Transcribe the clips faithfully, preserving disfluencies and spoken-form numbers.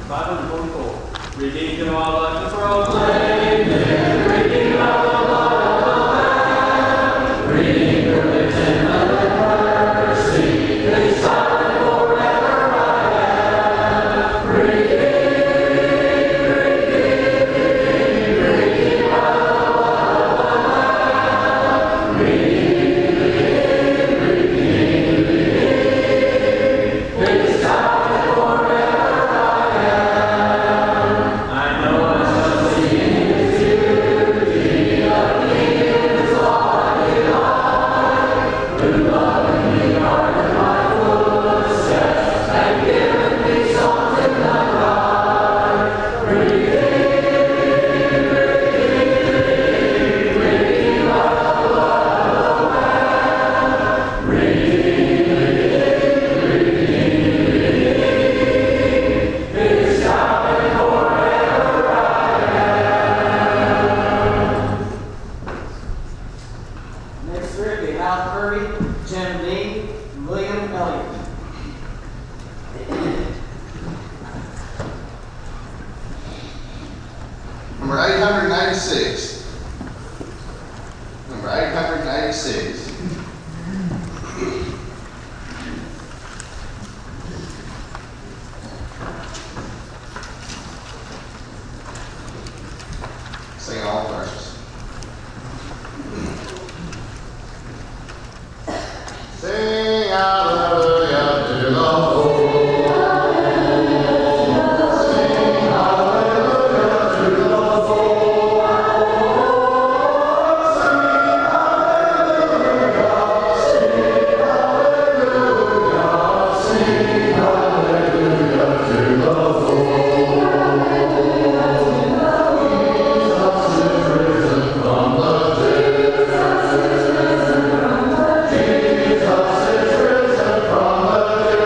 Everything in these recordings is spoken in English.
five forty-four. Redeemed and all life to proclaim it. Redeemed of the Lord of the land. Redeemed, religion of the mercy. His Son forever I am. Redeemed, redeemed, redeemed of the Lord of the land. Redeemed, redeemed, redeemed. His Son forever I am. I know I shall see His beauty, a King is all I delight. Who loving me guarded my footsteps, and given me songs in the night. Redeemed, redeemed, redeemed of the Lord of the land. Redeemed, redeemed, redeemed. His coming forever I am. Next three will be Hal Kirby, Jim Dean, and William Elliott. Number eight hundred ninety-six. Number eight hundred ninety-six. Sing all verses. Sing hallelujah to the Lord. Sing hallelujah to the Lord. Sing hallelujah. Sing hallelujah. Sing hallelujah to the Lord. Jesus is risen from the dead. Jesus is risen from the dead. Jesus is risen from the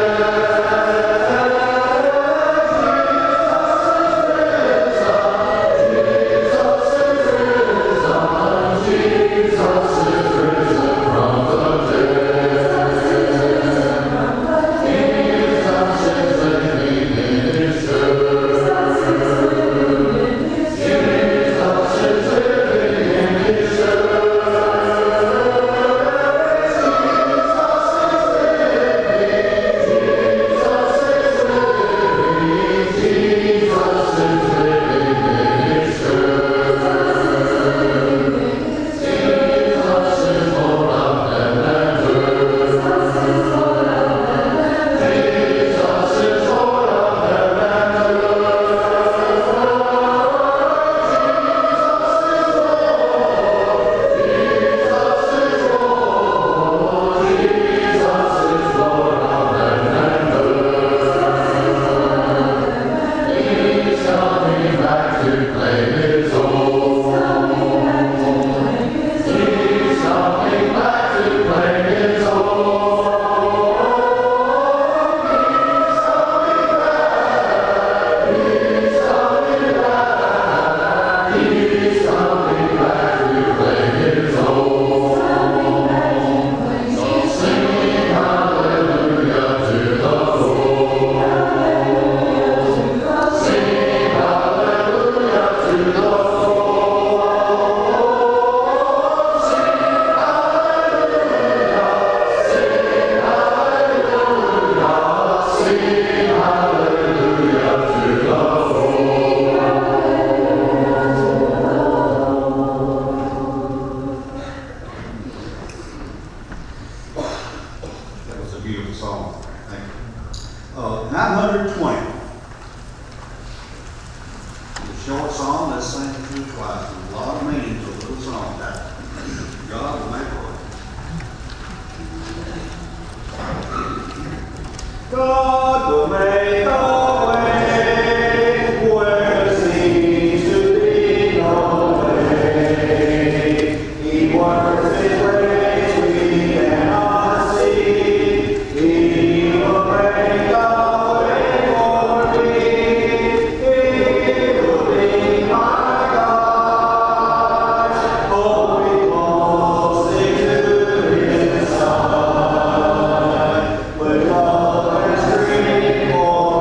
That was a beautiful song. Thank you. Uh, nine hundred twenty. It's a short song. Let's sing it through twice. There's a lot of meaning to a little song. That God will make a way. God will make a way where there seems to be no way. He works His ways we cannot see. He will make a way for me. He will be my God. Hold me closely to His side. With love and strength for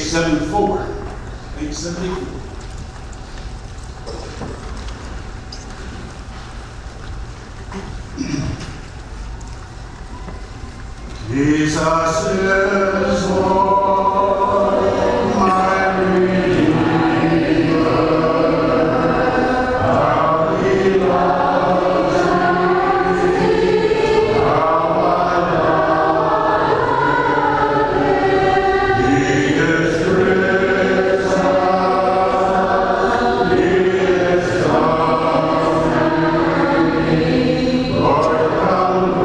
seventy-four. eight seventy-four. Jesus is Lord, my Redeemer. How He loves me, how I love Him. He is risen, He is coming. Lord, come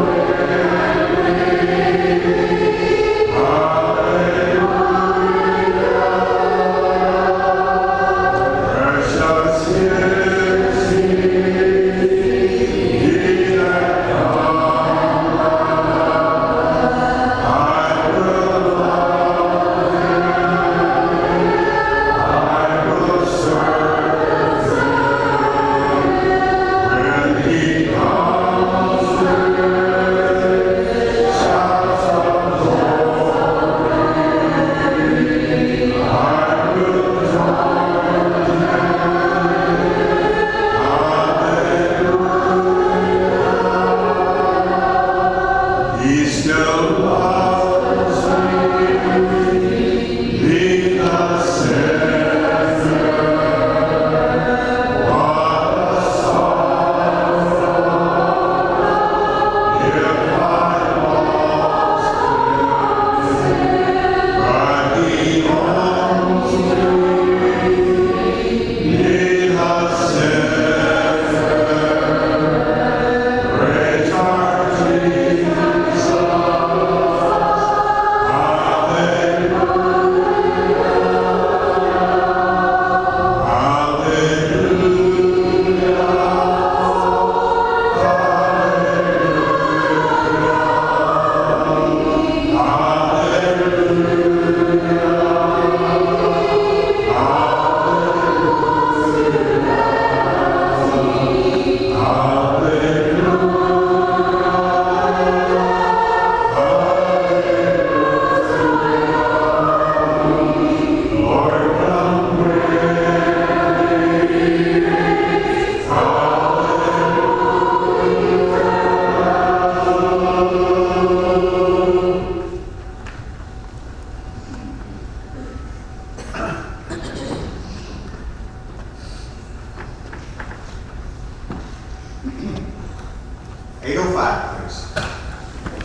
eight oh five, please.